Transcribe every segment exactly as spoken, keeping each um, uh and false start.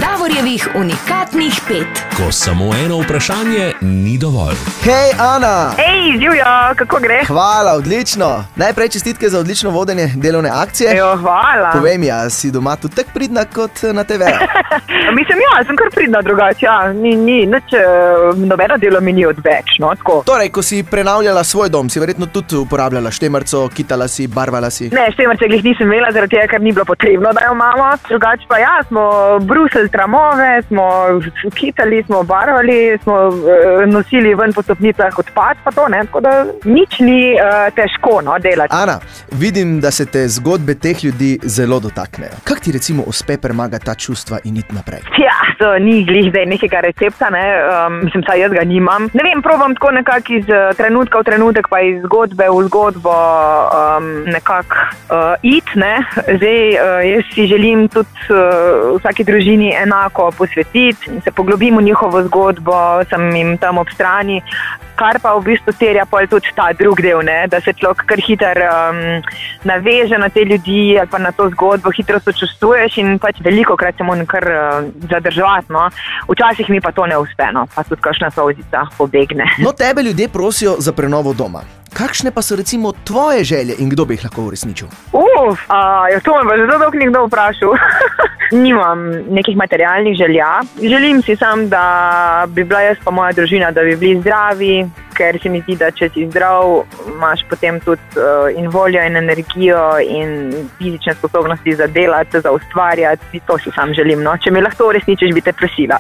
Davorjevih unikatnih pet. Ko samo eno vprašanje ni dovolj. Hej, Ana! Hej, Živjo, kako gre? Hvala, odlično. Najprej čestitke za odlično vodenje delovne akcije. Jo, hvala. Povej mi, a si doma tudi tako pridna kot na te ve? Mislim, ja, sem kar pridna drugače, ja. Ni, ni, nič, nobeno delo mi ni odveč, no, tako. Torej, ko si prenavljala svoj dom, si verjetno tudi uporabljala štemarco, kitala si, barvala si. Ne, štemarce glih nisem imela, zaradi tega, ker ni bilo potrebno, da jo imamo. Drugače pa ja, smo brusili tramove, smo kitali, smo barvali, smo uh, nosili ven po stopnicah odpad, pa to ne, tako da nič ni uh, težko, no, delati. Ana, vidim, da se te zgodbe teh ljudi zelo dotaknejo. Kako ti recimo uspe premagati ta čustva in iti naprej? Ja, to ni glih zdaj nekega recepta, ne, um, mislim, saj jaz ga nimam. Ne vem, probam tako nekako iz uh, trenutka v trenutek, pa iz zgodbe v zgodbo um, nekako uh, iti, ne. Zdaj, uh, jaz si želim tudi uh, vsaki družini enako posvetiti in se poglobim v njihovo zgodbo, sem jim tam ob strani, kar pa v bistvu terja pol tudi ta drug del, ne, da se človek kar hiter um, naveže na te ljudi ali pa na to zgodbo, hitro sočustvuješ in pač veliko krat se moram kar uh, zadrževati, no. Včasih mi pa to ne uspe, no, pa tudi kakšna solzica pobegne. No, tebe ljudje prosijo za prenovo doma. Kakšne pa so recimo tvoje želje in kdo bi jih lahko uresničil? Uf, a, ja, to me pa zelo dolgo nekdo vprašal. Nimam nekih materialnih želja. Želim si sam, da bi bila jaz pa moja družina, da bi bili zdravi, ker se mi zdi, da če si zdrav, imaš potem tudi uh, in voljo in energijo in fizične sposobnosti za delati, za ustvarjati. To si sam želim, no. Če mi lahko uresničiš, bi te prosila.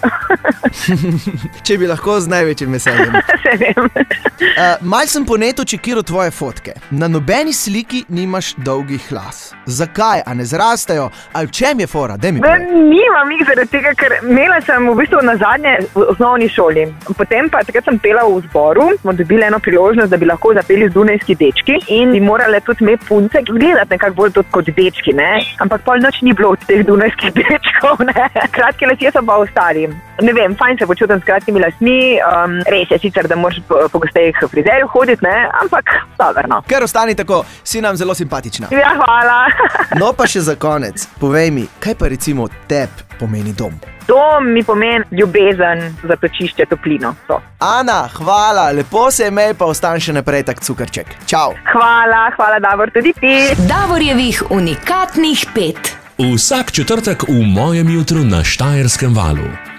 Če bi lahko, z največjim veseljem. Se vem. Uh, mal sem po netu čekiral tvoje fotke. Na nobeni sliki nimaš dolgih las. Zakaj? A ne zrastajo? Ali v čem je fora? Daj mi povej. Nimam jih zaradi tega, ker imela sem v bistvu nazadnje v osnovni šoli. Potem pa takrat sem pela v zboru, smo dobili eno priložnost, da bi lahko zapeli z Dunajski dečki in bi morale tudi me punce gledati nekako bolj tudi kot dečki, ne. Ampak pol noč ni bilo od teh Dunajskih dečkov, ne. Kratke lasje so pa ostali. Ne vem, fajn se počutim s kratkimi lasmi, um, res je sicer, da moraš pogosteje k frizerju hoditi, ne, ampak dobro, no. Ker ostani tako, si nam zelo simpatična. Ja, hvala. No pa še za konec, povej mi, kaj pa recimo tebi pomeni dom? Dom mi pomeni ljubezen, zatočišče, toplino. To. Ana, hvala, lepo se imej, pa ostan še naprej tak cukrček. Čau. Hvala, hvala Davor, tudi ti. Davorjevih unikatnih pet. Vsak četrtek v Mojem jutru na Štajerskem valu.